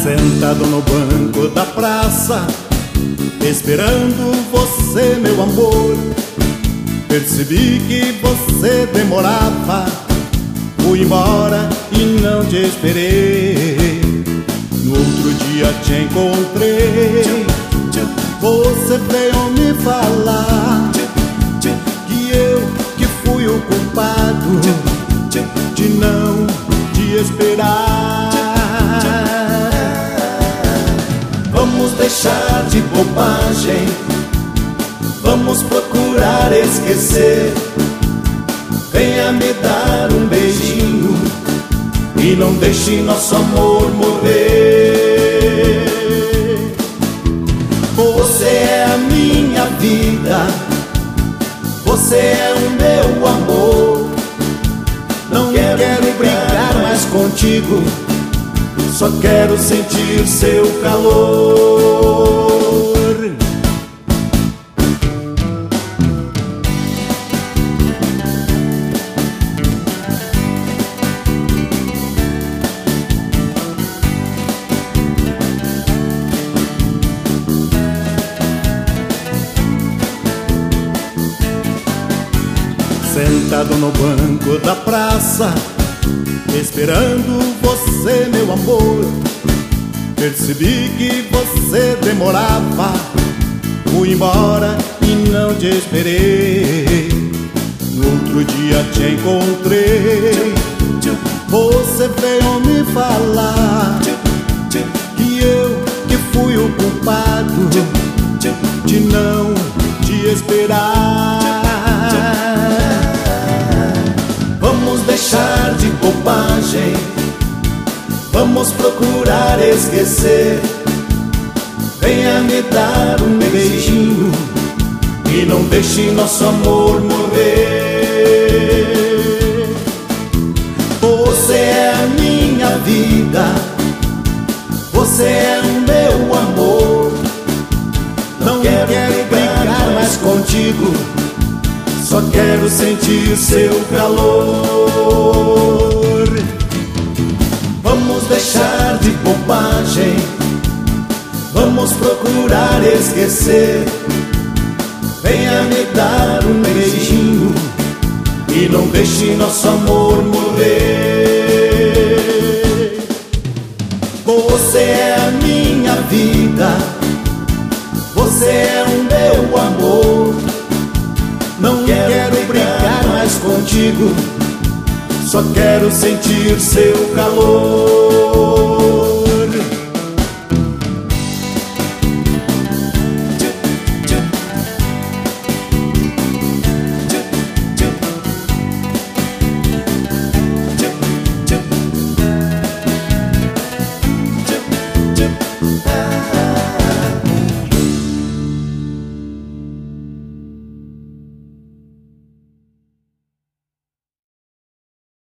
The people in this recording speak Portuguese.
Sentado no banco da praça, esperando você, meu amor, percebi que você demorava. Fui embora e não te esperei. No outro dia te encontrei. Você veio me falar que eu que fui o culpado de não te esperar. Vamos deixar de bobagem, vamos procurar esquecer. Venha me dar um beijinho e não deixe nosso amor morrer. Você é a minha vida, você é o meu amor. Não quero brigar mais contigo, só quero sentir seu calor. Sentado no banco da praça, esperando você, meu amor, percebi que você demorava. Fui embora e não te esperei. No outro dia te encontrei. Você veio me falar que eu que fui o culpado de não te esperar. Vamos deixar de bobagem, vamos procurar esquecer. Venha me dar um beijinho e não deixe nosso amor morrer. Você é a minha vida, você é o meu amor. Não quero brigar mais contigo, só quero sentir seu calor. Vamos deixar de bobagem, vamos procurar esquecer. Venha me dar um beijinho e não deixe nosso amor morrer. Você é a minha vida, você é o meu amor. Não quero brigar mais contigo, só quero sentir seu calor.